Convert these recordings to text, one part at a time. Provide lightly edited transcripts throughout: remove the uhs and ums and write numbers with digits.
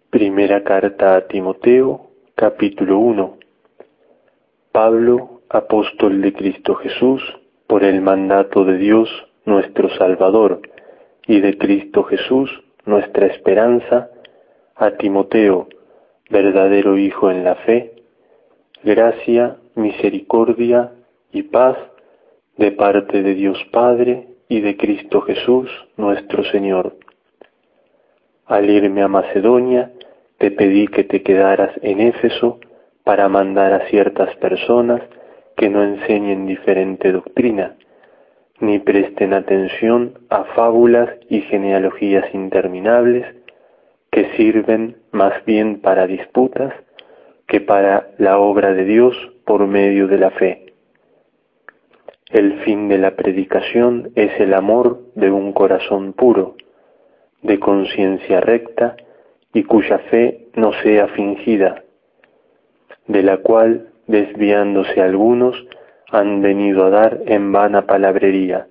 Primera carta a Timoteo, capítulo 1. Pablo, apóstol de Cristo Jesús, por el mandato de Dios nuestro Salvador, y de Cristo Jesús, nuestra esperanza, a Timoteo, verdadero hijo en la fe, gracia, misericordia y paz de parte de Dios Padre y de Cristo Jesús, nuestro Señor. Al irme a Macedonia, te pedí que te quedaras en Éfeso para mandar a ciertas personas que no enseñen diferente doctrina, ni presten atención a fábulas y genealogías interminables que sirven más bien para disputas que para la obra de Dios por medio de la fe. El fin de la predicación es el amor de un corazón puro, de conciencia recta y cuya fe no sea fingida, de la cual, desviándose algunos, han venido a dar en vana palabrería.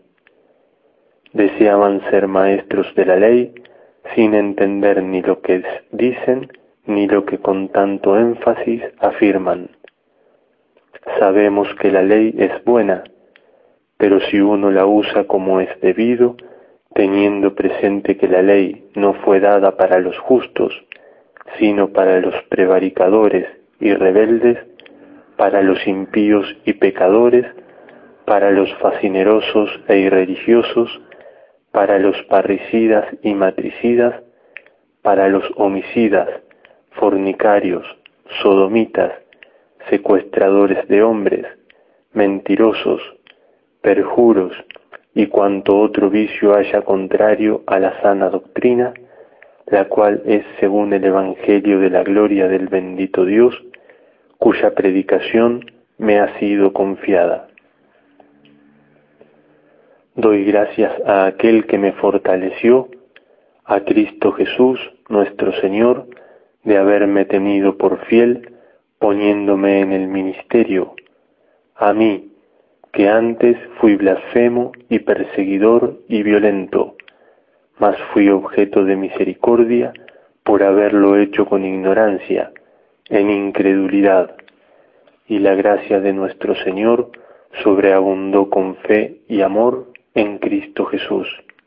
Deseaban ser maestros de la ley, sin entender ni lo que dicen, ni lo que con tanto énfasis afirman. Sabemos que la ley es buena, pero si uno la usa como es debido, teniendo presente que la ley no fue dada para los justos, sino para los prevaricadores y rebeldes, para los impíos y pecadores, para los facinerosos e irreligiosos, para los parricidas y matricidas, para los homicidas, fornicarios, sodomitas, secuestradores de hombres, mentirosos, perjuros y cuanto otro vicio haya contrario a la sana doctrina, la cual es según el Evangelio de la gloria del bendito Dios, cuya predicación me ha sido confiada. Doy gracias a aquel que me fortaleció, a Cristo Jesús, nuestro Señor, de haberme tenido por fiel, poniéndome en el ministerio, a mí, que antes fui blasfemo y perseguidor y violento, mas fui objeto de misericordia por haberlo hecho con ignorancia, en incredulidad, y la gracia de nuestro Señor sobreabundó con fe y amor en Cristo Jesús.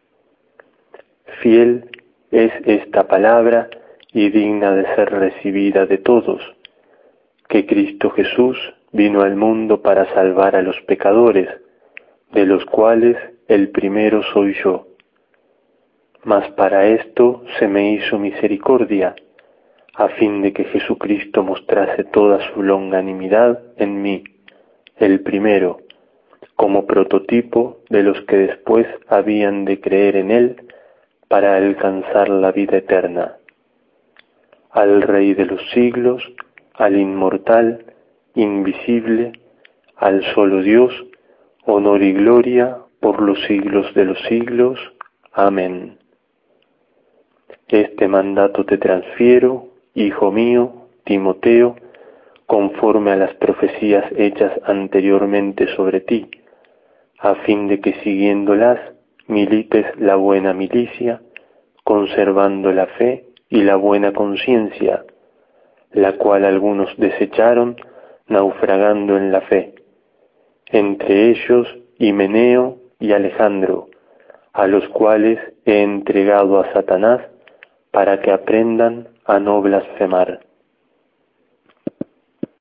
Fiel es esta palabra y digna de ser recibida de todos, que Cristo Jesús vino al mundo para salvar a los pecadores, de los cuales el primero soy yo. Mas para esto se me hizo misericordia, a fin de que Jesucristo mostrase toda su longanimidad en mí, el primero, como prototipo de los que después habían de creer en él para alcanzar la vida eterna. Al Rey de los siglos, al inmortal, invisible, al solo Dios, honor y gloria por los siglos de los siglos. Amén. Este mandato te transfiero, hijo mío, Timoteo, conforme a las profecías hechas anteriormente sobre ti, a fin de que siguiéndolas milites la buena milicia, conservando la fe y la buena conciencia, la cual algunos desecharon, naufragando en la fe, entre ellos Himeneo y Alejandro, a los cuales he entregado a Satanás para que aprendan a no blasfemar.